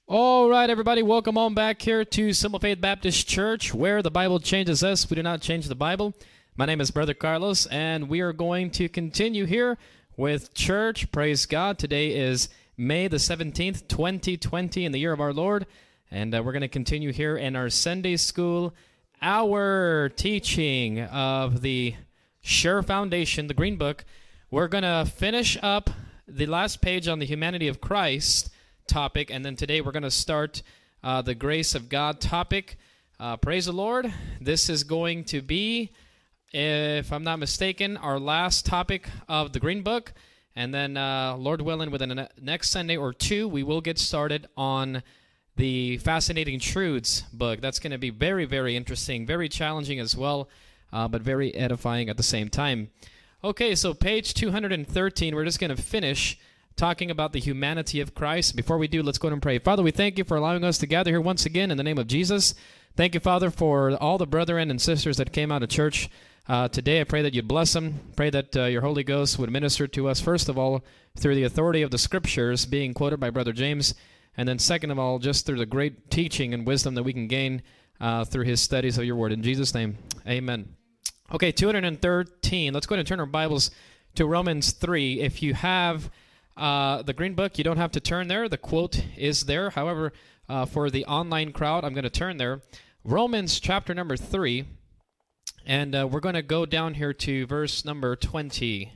All right, everybody, welcome on back here to Simple Faith Baptist Church, where the Bible changes us. We do not change the Bible. My name is Brother Carlos, and we are going to continue here with church. Praise God. Today is May the 17th, 2020, in the year of our Lord, and we're going to continue here in our Sunday School hour teaching of the Sure Foundation, the Green Book. We're going to finish up the last page on the humanity of Christ topic, and then today we're going to start the grace of God topic. Praise the Lord. This is going to be, if I'm not mistaken, our last topic of the Green Book, and then Lord willing, within the next Sunday or two, we will get started on the Fascinating Truths book. That's going to be very, very interesting, very challenging as well, but very edifying at the same time. Okay, so page 213, we're just going to finish talking about the humanity of Christ. Before we do, let's go ahead and pray. Father, we thank you for allowing us to gather here once again in the name of Jesus. Thank you, Father, for all the brethren and sisters that came out of church today. I pray that you'd bless them. Pray that your Holy Ghost would minister to us, first of all, through the authority of the Scriptures being quoted by Brother James, and then second of all, just through the great teaching and wisdom that we can gain through his studies of your word. In Jesus' name, amen. Okay, 213. Let's go ahead and turn our Bibles to Romans 3. If you have the Green Book, you don't have to turn there. The quote is there. However, for the online crowd, I'm going to turn there. Romans chapter number 3, and we're going to go down here to verse number 20.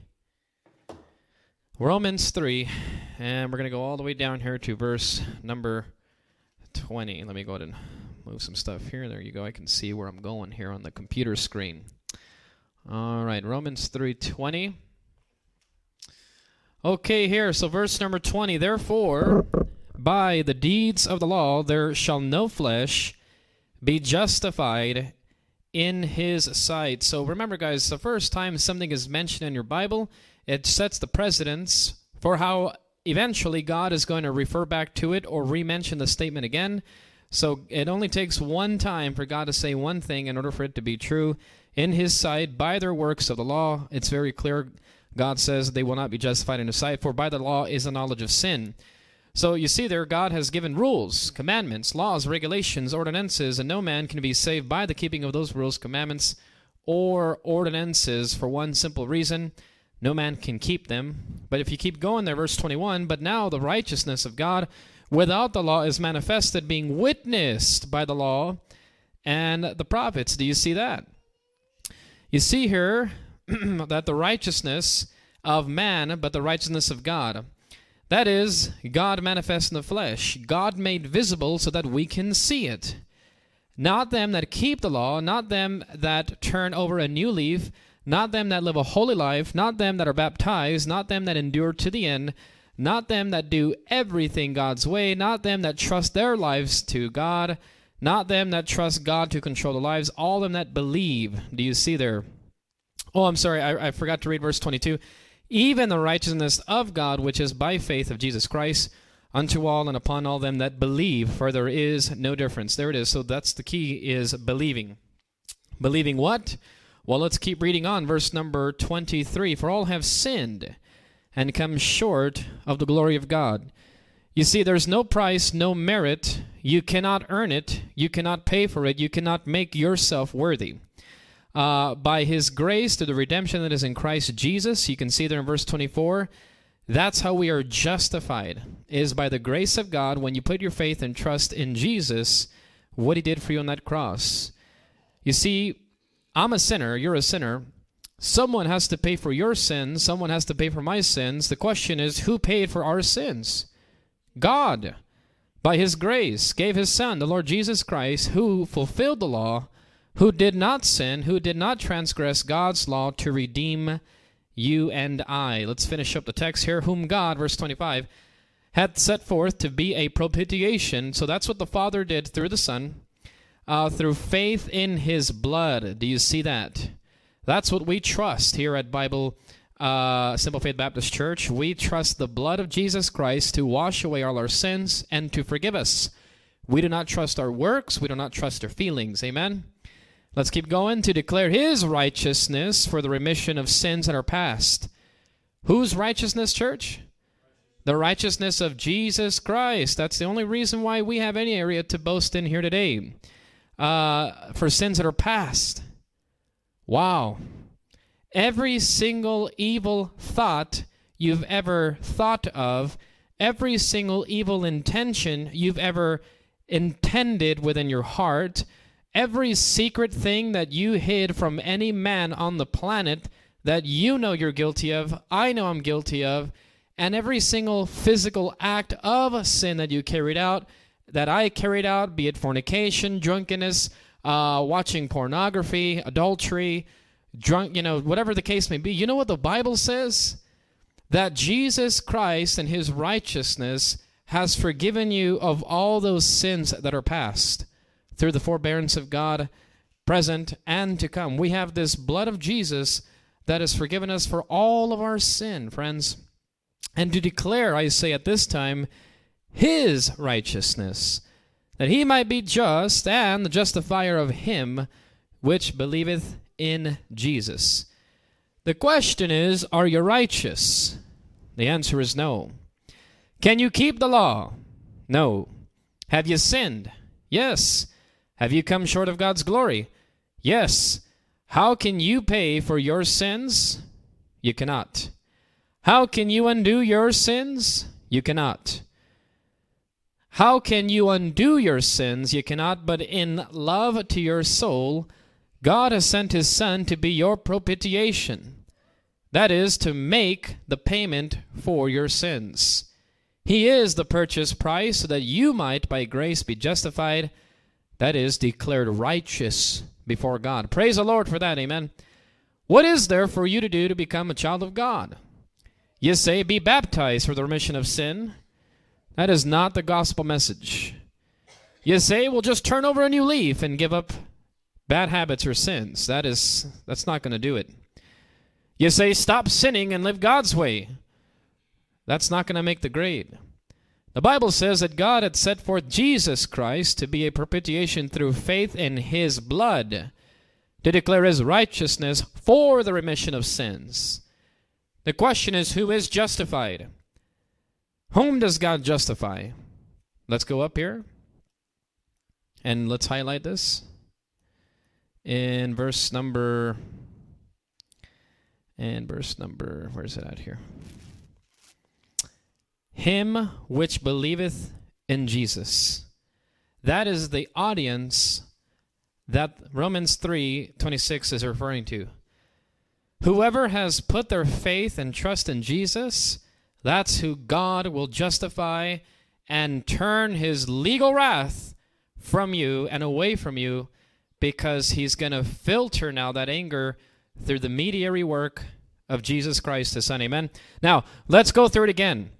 Romans 3, and we're going to go all the way down here to verse number 20. Let me go ahead and move some stuff here. There you go. I can see where I'm going here on the computer screen. All right, Romans 3:20. Okay, here, so verse number 20, therefore, by the deeds of the law, there shall no flesh be justified in his sight. So remember, guys, the first time something is mentioned in your Bible, it sets the precedence for how eventually God is going to refer back to it or re-mention the statement again. So it only takes one time for God to say one thing in order for it to be true. In his sight, by their works of the law, it's very clear. God says they will not be justified in his sight, for by the law is the knowledge of sin. So you see there, God has given rules, commandments, laws, regulations, ordinances, and no man can be saved by the keeping of those rules, commandments, or ordinances for one simple reason: no man can keep them. But if you keep going there, verse 21, but now the righteousness of God without the law is manifested, being witnessed by the law and the prophets. Do you see that? You see here that the righteousness of man, but the righteousness of God. That is, God manifest in the flesh, God made visible so that we can see it. Not them that keep the law, not them that turn over a new leaf, not them that live a holy life, not them that are baptized, not them that endure to the end, not them that do everything God's way, not them that trust their lives to God, not them that trust God to control their lives, all them that believe. Do you see there? Oh, I'm sorry, I forgot to read verse 22. Even the righteousness of God, which is by faith of Jesus Christ, unto all and upon all them that believe, for there is no difference. There it is. So that's the key, is believing. Believing what? Well, let's keep reading on. Verse number 23. For all have sinned and come short of the glory of God. You see, there's no price, no merit. You cannot earn it. You cannot pay for it. You cannot make yourself worthy. By his grace through the redemption that is in Christ Jesus, you can see there in verse 24, that's how we are justified, is by the grace of God when you put your faith and trust in Jesus, what he did for you on that cross. You see, I'm a sinner, you're a sinner. Someone has to pay for your sins, someone has to pay for my sins. The question is, who paid for our sins? God, by his grace, gave his Son, the Lord Jesus Christ, who fulfilled the law, who did not sin, who did not transgress God's law, to redeem you and I. Let's finish up the text here. Whom God, verse 25, hath set forth to be a propitiation. So that's what the Father did through the Son, through faith in his blood. Do you see that? That's what we trust here at Simple Faith Baptist Church. We trust the blood of Jesus Christ to wash away all our sins and to forgive us. We do not trust our works. We do not trust our feelings. Amen? Let's keep going. To declare his righteousness for the remission of sins that are past. Whose righteousness, church? The righteousness of Jesus Christ. That's the only reason why we have any area to boast in here today. For sins that are past. Wow. Every single evil thought you've ever thought of, every single evil intention you've ever intended within your heart, every secret thing that you hid from any man on the planet that you know you're guilty of, I know I'm guilty of, and every single physical act of sin that you carried out, that I carried out, be it fornication, drunkenness, watching pornography, adultery, whatever the case may be. You know what the Bible says? That Jesus Christ and his righteousness has forgiven you of all those sins that are past through the forbearance of God, present and to come. We have this blood of Jesus that has forgiven us for all of our sin, friends. And to declare, I say at this time, his righteousness, that he might be just and the justifier of him which believeth in Jesus. The question is, are you righteous? The answer is no. Can you keep the law? No. Have you sinned? Yes. Have you come short of God's glory? Yes. How can you pay for your sins? You cannot. How can you undo your sins? You cannot. How can you undo your sins? You cannot, but in love to your soul, God has sent his Son to be your propitiation. That is, to make the payment for your sins. He is the purchase price so that you might by grace be justified, that is, declared righteous before God. Praise the Lord for that, amen. What is there for you to do to become a child of God? You say, be baptized for the remission of sin. That is not the gospel message. You say, well, just turn over a new leaf and give up bad habits or sins. That's not going to do it. You say, stop sinning and live God's way. That's not going to make the grade. The Bible says that God had set forth Jesus Christ to be a propitiation through faith in his blood, to declare his righteousness for the remission of sins. The question is, who is justified? Whom does God justify? Let's go up here and let's highlight this in verse number, where is it at here? Him which believeth in Jesus. That is the audience that Romans 3:26 is referring to. Whoever has put their faith and trust in Jesus, that's who God will justify and turn his legal wrath from you and away from you, because he's going to filter now that anger through the mediator work of Jesus Christ, the Son. Amen. Now, let's go through it again.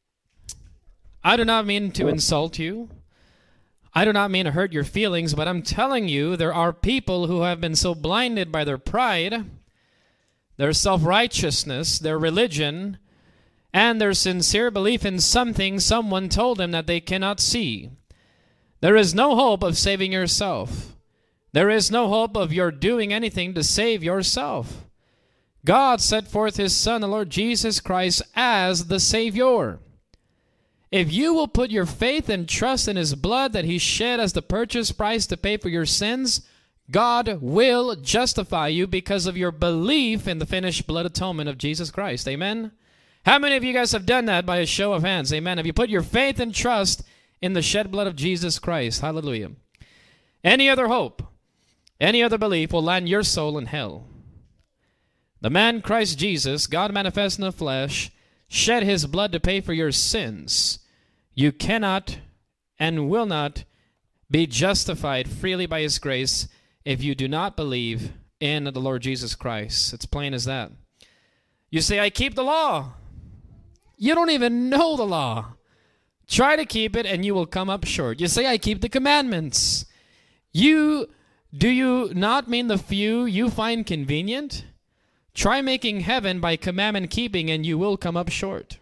I do not mean to insult you. I do not mean to hurt your feelings, but I'm telling you, there are people who have been so blinded by their pride, their self-righteousness, their religion, and their sincere belief in something someone told them that they cannot see. There is no hope of saving yourself. There is no hope of your doing anything to save yourself. God set forth his Son, the Lord Jesus Christ, as the Savior. If you will put your faith and trust in his blood that he shed as the purchase price to pay for your sins, God will justify you because of your belief in the finished blood atonement of Jesus Christ. Amen? How many of you guys have done that by a show of hands? Amen. Have you put your faith and trust in the shed blood of Jesus Christ? Hallelujah. Any other hope, any other belief will land your soul in hell. The man Christ Jesus, God manifest in the flesh, shed his blood to pay for your sins. You cannot and will not be justified freely by his grace if you do not believe in the Lord Jesus Christ. It's plain as that. You say, I keep the law. You don't even know the law. Try to keep it and you will come up short. You say, I keep the commandments. Do you not mean the few you find convenient? Try making heaven by commandment keeping and you will come up short.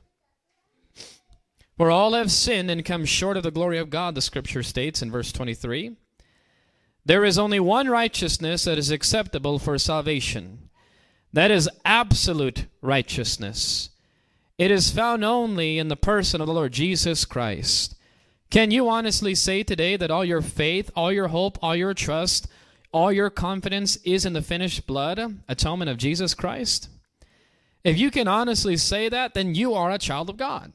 For all have sinned and come short of the glory of God, the scripture states in verse 23. There is only one righteousness that is acceptable for salvation. That is absolute righteousness. It is found only in the person of the Lord Jesus Christ. Can you honestly say today that all your faith, all your hope, all your trust, all your confidence is in the finished blood atonement of Jesus Christ? If you can honestly say that, then you are a child of God.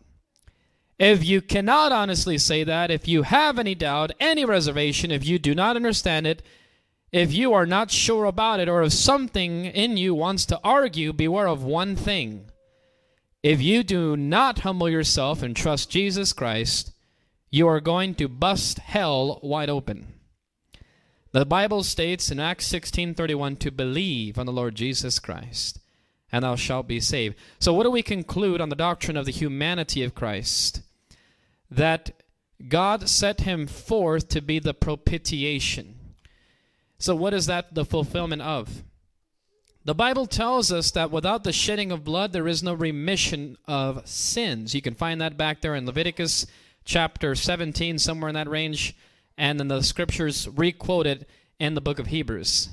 If you cannot honestly say that, if you have any doubt, any reservation, if you do not understand it, if you are not sure about it, or if something in you wants to argue, beware of one thing. If you do not humble yourself and trust Jesus Christ, you are going to bust hell wide open. The Bible states in Acts 16:31 to believe on the Lord Jesus Christ, and thou shalt be saved. So what do we conclude on the doctrine of the humanity of Christ? That God set him forth to be the propitiation. So what is that the fulfillment of? The Bible tells us that without the shedding of blood, there is no remission of sins. You can find that back there in Leviticus chapter 17, somewhere in that range, and then the scriptures re-quoted in the book of Hebrews.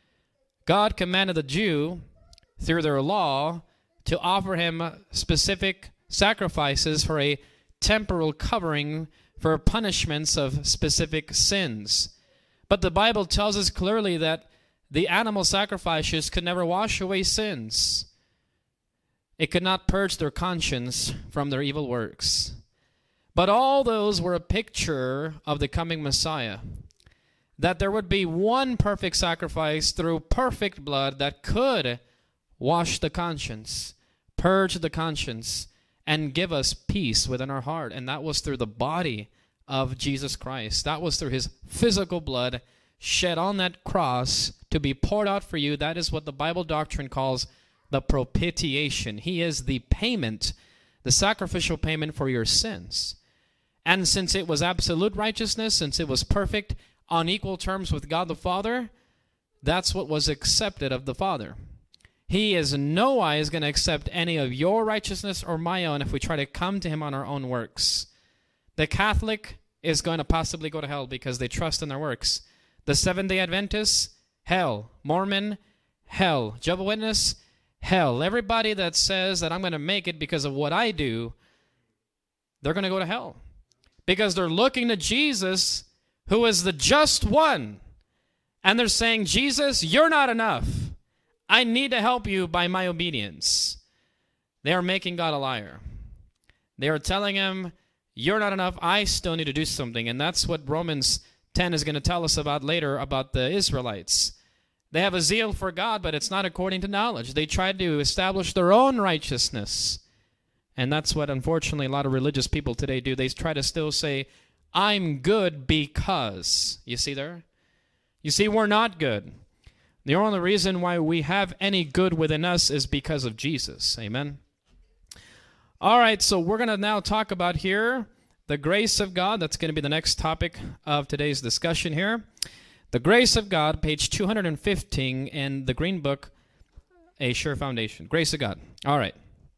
God commanded the Jew, through their law, to offer him specific sacrifices for a temporal covering for punishments of specific sins. But the Bible tells us clearly that the animal sacrifices could never wash away sins. It could not purge their conscience from their evil works. But all those were a picture of the coming Messiah, that there would be one perfect sacrifice through perfect blood that could wash the conscience, purge the conscience, and give us peace within our heart. And that was through the body of Jesus Christ. That was through his physical blood shed on that cross to be poured out for you. That is what the Bible doctrine calls the propitiation. He is the payment, the sacrificial payment for your sins. And since it was absolute righteousness, since it was perfect, on equal terms with God the Father, that's what was accepted of the Father. He is no wise going to accept any of your righteousness or my own if we try to come to him on our own works. The Catholic is going to possibly go to hell because they trust in their works. The Seventh-day Adventists, hell. Mormon, hell. Jehovah's Witness, hell. Everybody that says that I'm going to make it because of what I do, they're going to go to hell. Because they're looking to Jesus, who is the just one. And they're saying, Jesus, you're not enough. I need to help you by my obedience. They are making God a liar. They are telling him, you're not enough. I still need to do something. And that's what Romans 10 is going to tell us about later about the Israelites. They have a zeal for God, but it's not according to knowledge. They try to establish their own righteousness. And that's what, unfortunately, a lot of religious people today do. They try to still say, I'm good because. You see there? You see, we're not good. The only reason why we have any good within us is because of Jesus. Amen? All right, so we're going to now talk about here the grace of God. That's going to be the next topic of today's discussion here. The grace of God, page 215 in the Green Book, A Sure Foundation. Grace of God. All right.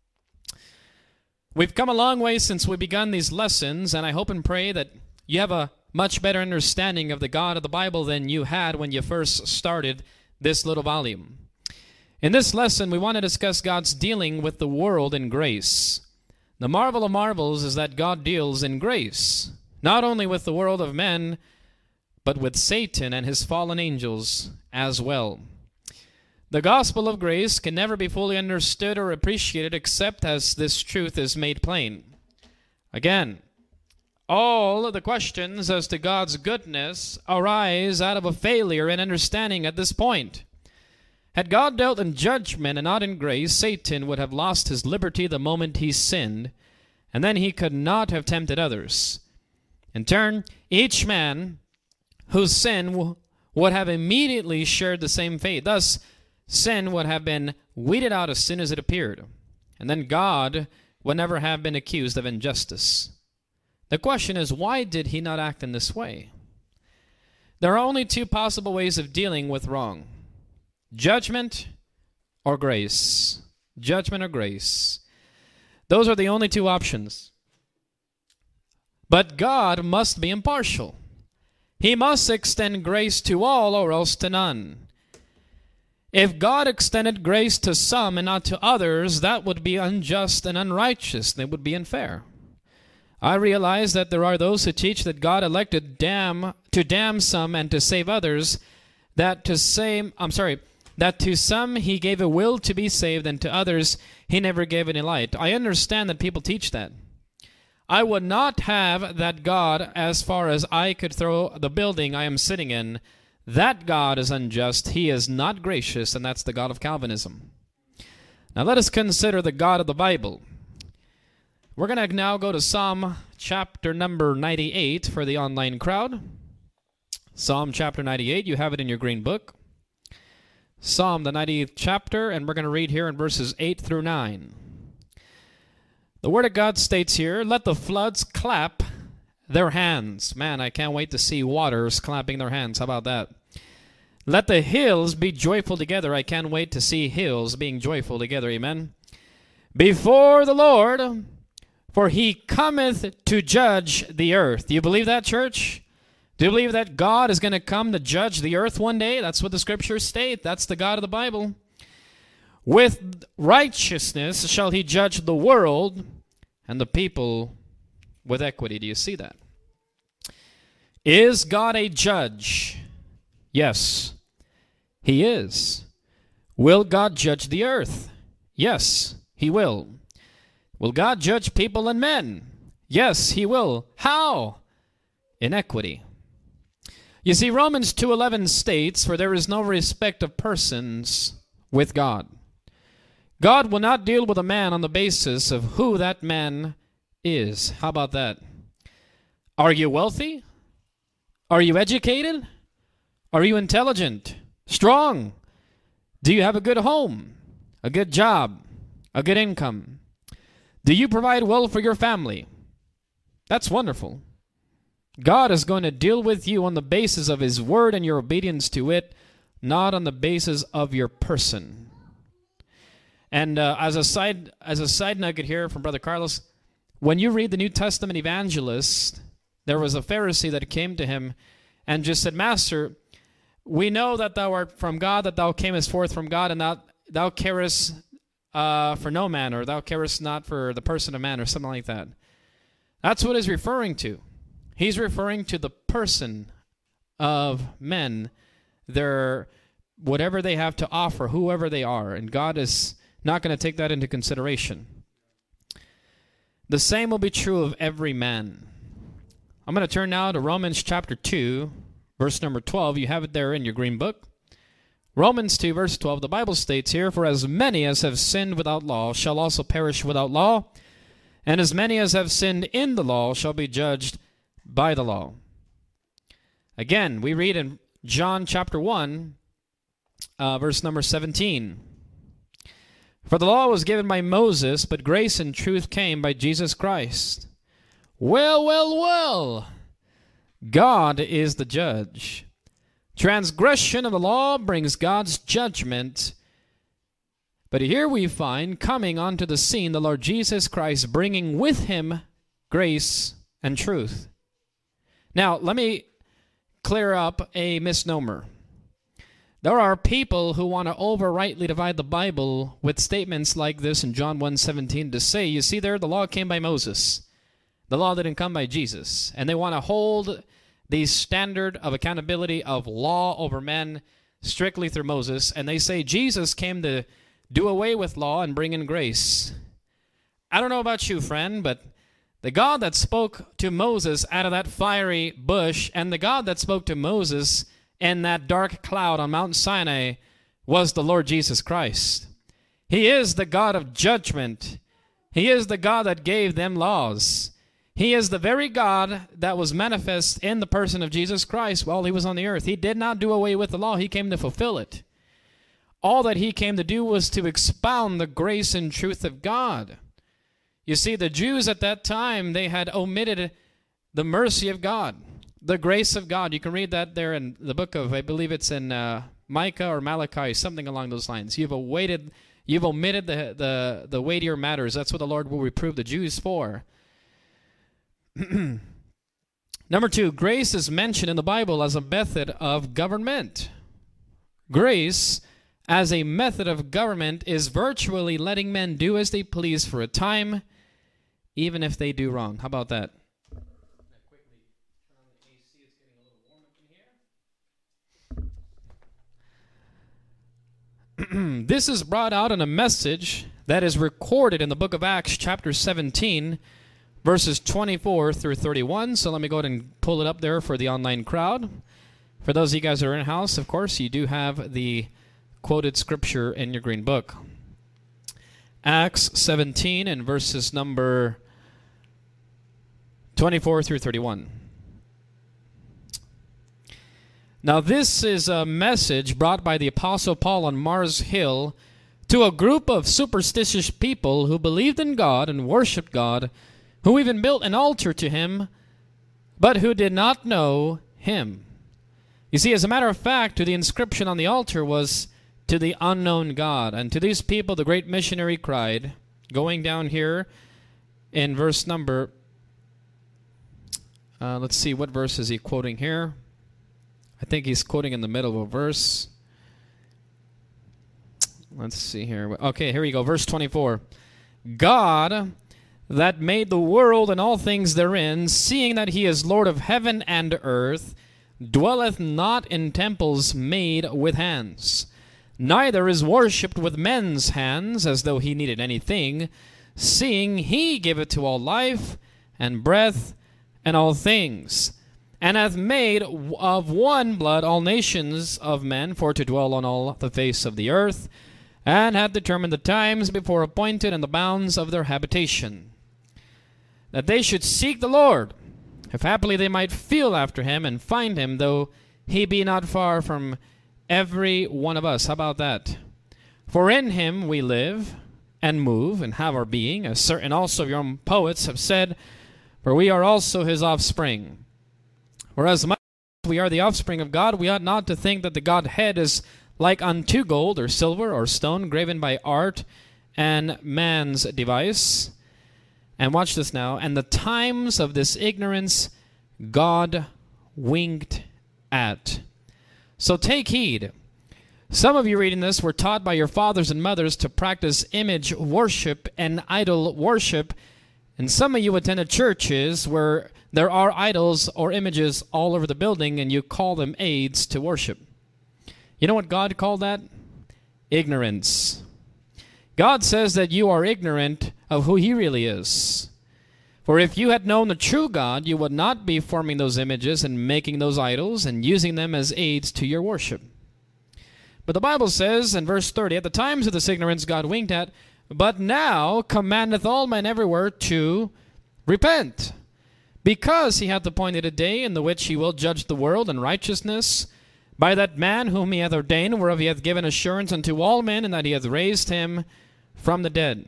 We've come a long way since we begun these lessons, and I hope and pray that you have a much better understanding of the God of the Bible than you had when you first started this little volume. In this lesson, we want to discuss God's dealing with the world in grace. The marvel of marvels is that God deals in grace, not only with the world of men, but with Satan and his fallen angels as well. The gospel of grace can never be fully understood or appreciated except as this truth is made plain. Again, all of the questions as to God's goodness arise out of a failure in understanding at this point. Had God dealt in judgment and not in grace, Satan would have lost his liberty the moment he sinned, and then he could not have tempted others. In turn, each man whose sin would have immediately shared the same fate. Thus, sin would have been weeded out as soon as it appeared, and then God would never have been accused of injustice. The question is, why did he not act in this way? There are only two possible ways of dealing with wrong: judgment or grace. Judgment or grace. Those are the only two options. But God must be impartial. He must extend grace to all or else to none. If God extended grace to some and not to others, that would be unjust and unrighteous. It would be unfair. I realize that there are those who teach that God elected to damn some and to save others, that to some he gave a will to be saved, and to others he never gave any light. I understand that people teach that. I would not have that God as far as I could throw the building I am sitting in. That God is unjust. He is not gracious, and that's the God of Calvinism. Now let us consider the God of the Bible. We're going to now go to Psalm chapter number 98 for the online crowd. Psalm chapter 98, you have it in your green book. Psalm, the 90th chapter, and we're going to read here in verses 8 through 9. The Word of God states here, "Let the floods clap their hands." Man, I can't wait to see waters clapping their hands. How about that? "Let the hills be joyful together." I can't wait to see hills being joyful together. Amen. "Before the Lord, for he cometh to judge the earth." Do you believe that, church? Do you believe that God is going to come to judge the earth one day? That's what the scriptures state. That's the God of the Bible. "With righteousness shall he judge the world, and the people with equity." Do you see that? Is God a judge? Yes, he is. Will God judge the earth? Yes, he will. Will God judge people and men? Yes, he will. How? In equity. You see, Romans 2:11 states, "For there is no respect of persons with God." God will not deal with a man on the basis of who that man is. How about that? Are you wealthy? Are you educated? Are you intelligent? Strong? Do you have a good home? A good job? A good income? Do you provide well for your family? That's wonderful. God is going to deal with you on the basis of his word and your obedience to it, not on the basis of your person. And as a side nugget here from Brother Carlos, when you read the New Testament evangelists, there was a Pharisee that came to him and just said, "Master, we know that thou art from God, that thou camest forth from God, and thou carest for no man, or thou carest not for the person of man," or something like that. That's what he's referring to. He's referring to the person of men, whatever they have to offer, whoever they are, and God is not going to take that into consideration. The same will be true of every man. I'm going to turn now to Romans chapter 2, verse number 12. You have it there in your green book. Romans 2, verse 12, the Bible states here, "For as many as have sinned without law shall also perish without law, and as many as have sinned in the law shall be judged by the law." Again, we read in John chapter 1, verse number 17, "For the law was given by Moses, but grace and truth came by Jesus Christ." Well, well, well. God is the judge. Transgression of the law brings God's judgment. But here we find coming onto the scene the Lord Jesus Christ, bringing with him grace and truth. Now, let me clear up a misnomer. There are people who want to overrightly divide the Bible with statements like this in John 1:17 to say, you see there, the law came by Moses. The law didn't come by Jesus. And they want to hold the standard of accountability of law over men strictly through Moses. And they say Jesus came to do away with law and bring in grace. I don't know about you, friend, but the God that spoke to Moses out of that fiery bush and the God that spoke to Moses in that dark cloud on Mount Sinai was the Lord Jesus Christ. He is the God of judgment. He is the God that gave them laws. He is the very God that was manifest in the person of Jesus Christ while he was on the earth. He did not do away with the law. He came to fulfill it. All that he came to do was to expound the grace and truth of God. You see, the Jews at that time, they had omitted the mercy of God, the grace of God. You can read that there in the book of, I believe it's in Micah or Malachi, something along those lines. You've omitted the weightier matters. That's what the Lord will reprove the Jews for. Number 2, grace is mentioned in the Bible as a method of government. Grace as a method of government is virtually letting men do as they please for a time, even if they do wrong. How about that? This is brought out in a message that is recorded in the book of Acts, chapter 17, verses 24 through 31. So let me go ahead and pull it up there for the online crowd. For those of you guys that are in-house, of course, you do have the quoted scripture in your green book. Acts 17 and verses number 24 through 31. Now this is a message brought by the Apostle Paul on Mars Hill to a group of superstitious people who believed in God and worshipped God, who even built an altar to him, but who did not know him. You see, as a matter of fact, the inscription on the altar was to the unknown God. And to these people, the great missionary cried, going down here in verse number, let's see, what verse is he quoting here? I think he's quoting in the middle of a verse. Let's see here. Okay, here we go. Verse 24. God that made the world and all things therein, seeing that he is Lord of heaven and earth, dwelleth not in temples made with hands, neither is worshipped with men's hands, as though he needed anything, seeing he giveth to all life and breath and all things, and hath made of one blood all nations of men for to dwell on all the face of the earth, and hath determined the times before appointed and the bounds of their habitation, that they should seek the Lord, if haply they might feel after him and find him, though he be not far from every one of us. How about that? For in him we live and move and have our being, as certain also of your own poets have said, for we are also his offspring. Whereas much as we are the offspring of God, we ought not to think that the Godhead is like unto gold or silver or stone graven by art and man's device. And watch this now. And the times of this ignorance God winked at. So take heed. Some of you reading this were taught by your fathers and mothers to practice image worship and idol worship. And some of you attended churches where there are idols or images all over the building, and you call them aids to worship. You know what God called that? Ignorance. God says that you are ignorant of who he really is. For if you had known the true God, you would not be forming those images and making those idols and using them as aids to your worship. But the Bible says in verse 30, at the times of this ignorance God winked at, but now commandeth all men everywhere to repent, because he hath appointed a day in the which he will judge the world in righteousness by that man whom he hath ordained, whereof he hath given assurance unto all men, and that he hath raised him from the dead.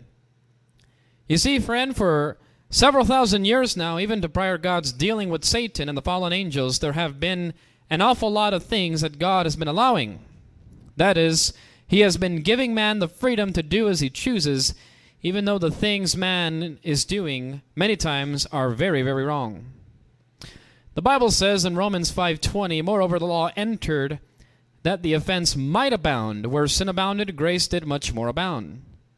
You see, friend, for several thousand years now, even to prior God's dealing with Satan and the fallen angels, there have been an awful lot of things that God has been allowing. That is, he has been giving man the freedom to do as he chooses, even though the things man is doing many times are very, very wrong. The Bible says in Romans 5:20, moreover the law entered that the offense might abound. Where sin abounded, grace did much more abound.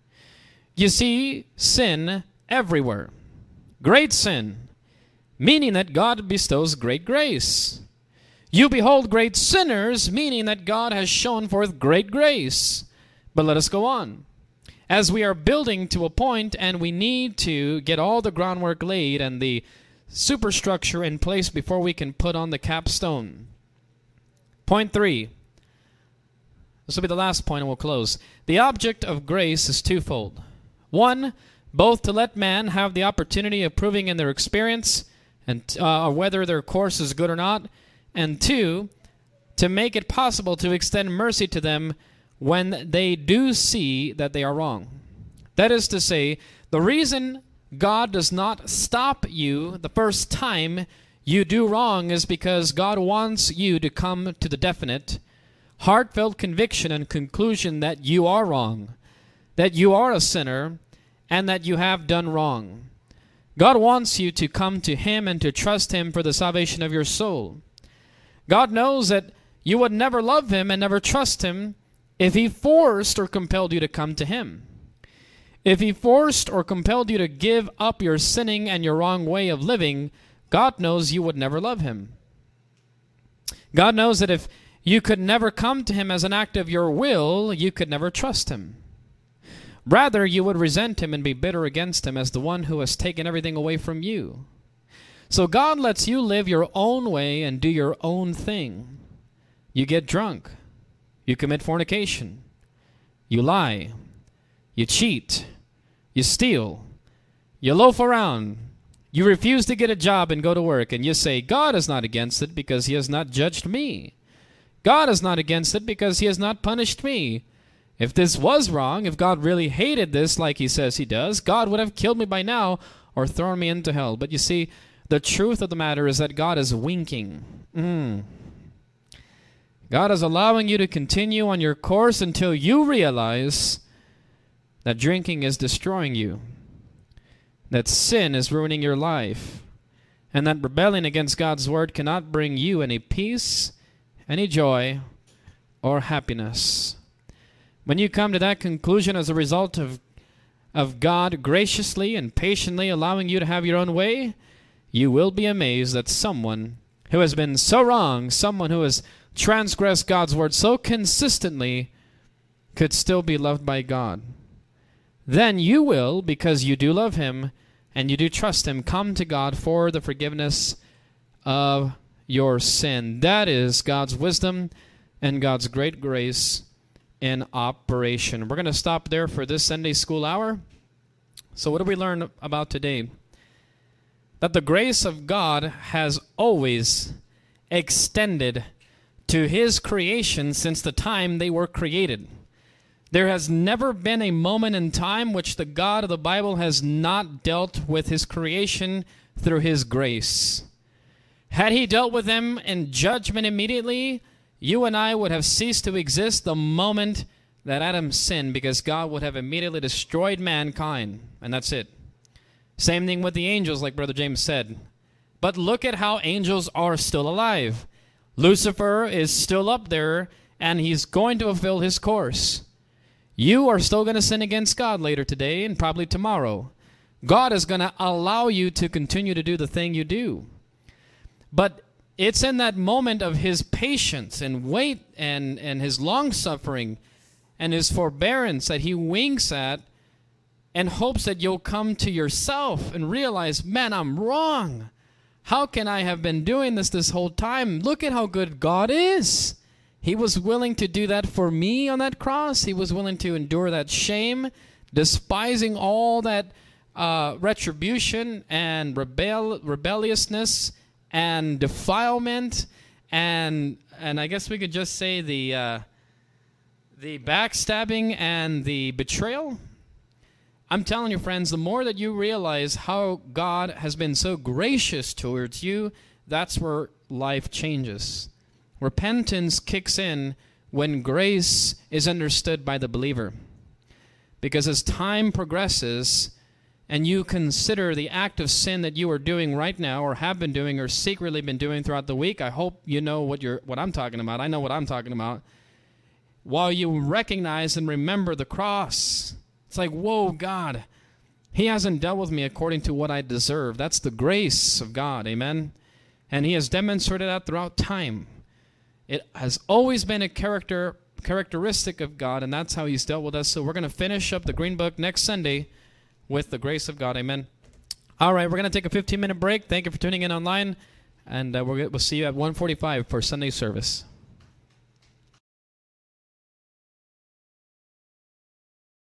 You see sin everywhere. Great sin, meaning that God bestows great grace. You behold great sinners, meaning that God has shown forth great grace. But let us go on. As we are building to a point and we need to get all the groundwork laid and the superstructure in place before we can put on the capstone. Point 3. This will be the last point and we'll close. The object of grace is twofold. 1, both to let man have the opportunity of proving in their experience and whether their course is good or not. And 2, to make it possible to extend mercy to them when they do see that they are wrong. That is to say, the reason God does not stop you the first time you do wrong is because God wants you to come to the definite, heartfelt conviction and conclusion that you are wrong, that you are a sinner, and that you have done wrong. God wants you to come to him and to trust him for the salvation of your soul. God knows that you would never love him and never trust him if he forced or compelled you to come to him, if he forced or compelled you to give up your sinning and your wrong way of living, God knows you would never love him. God knows that if you could never come to him as an act of your will, you could never trust him. Rather, you would resent him and be bitter against him as the one who has taken everything away from you. So God lets you live your own way and do your own thing. You get drunk. You commit fornication. You lie. You cheat. You steal. You loaf around. You refuse to get a job and go to work, and you say, God is not against it because he has not judged me. God is not against it because he has not punished me. If this was wrong, if God really hated this like he says he does, God would have killed me by now or thrown me into hell. But you see, the truth of the matter is that God is winking. God is allowing you to continue on your course until you realize that drinking is destroying you, that sin is ruining your life, and that rebelling against God's word cannot bring you any peace, any joy, or happiness. When you come to that conclusion as a result of God graciously and patiently allowing you to have your own way, you will be amazed that someone who has been so wrong, someone who has transgressed God's word so consistently, could still be loved by God. Then you will, because you do love him and you do trust him, come to God for the forgiveness of your sin. That is God's wisdom and God's great grace in operation. We're going to stop there for this Sunday school hour. So what did we learn about today? That the grace of God has always extended to his creation since the time they were created. There has never been a moment in time which the God of the Bible has not dealt with his creation through his grace. Had he dealt with them in judgment immediately, you and I would have ceased to exist the moment that Adam sinned, because God would have immediately destroyed mankind, and that's it. Same thing with the angels, like Brother James said. But look at how angels are still alive. Lucifer is still up there, and he's going to fulfill his course. You are still going to sin against God later today and probably tomorrow. God is going to allow you to continue to do the thing you do. But it's in that moment of his patience and wait and his long-suffering and his forbearance that he winks at and hopes that you'll come to yourself and realize, man, I'm wrong. How can I have been doing this whole time? Look at how good God is. He was willing to do that for me on that cross. He was willing to endure that shame, despising all that retribution and rebelliousness and defilement and I guess we could just say the backstabbing and the betrayal. I'm telling you, friends, the more that you realize how God has been so gracious towards you, that's where life changes. Repentance kicks in when grace is understood by the believer. Because as time progresses and you consider the act of sin that you are doing right now or have been doing or secretly been doing throughout the week, I hope you know what I'm talking about. I know what I'm talking about. While you recognize and remember the cross, it's like, whoa, God, he hasn't dealt with me according to what I deserve. That's the grace of God, amen? And he has demonstrated that throughout time. It has always been a characteristic of God, and that's how he's dealt with us. So we're going to finish up the Green Book next Sunday with the grace of God, amen? All right, we're going to take a 15-minute break. Thank you for tuning in online, and we'll see you at 1:45 for Sunday service.